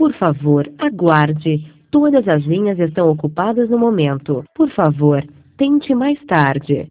Por favor, aguarde. Todas as linhas estão ocupadas no momento. Por favor, tente mais tarde.